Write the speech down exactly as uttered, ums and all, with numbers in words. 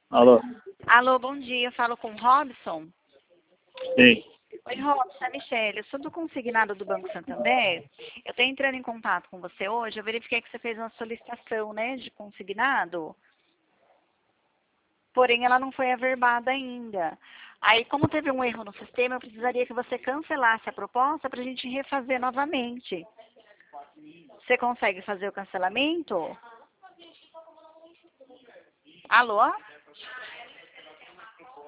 Alô? Alô, bom dia. Eu falo com o Robson. Sim. Oi, Robson, é a Michelle. Eu sou do consignado do Banco Santander. Eu estou entrando em contato com você hoje. Eu verifiquei que você fez uma solicitação, né, de consignado. Porém, ela não foi averbada ainda. Aí, como teve um erro no sistema, eu precisaria que você cancelasse a proposta para a gente refazer novamente. Você consegue fazer o cancelamento? Alô?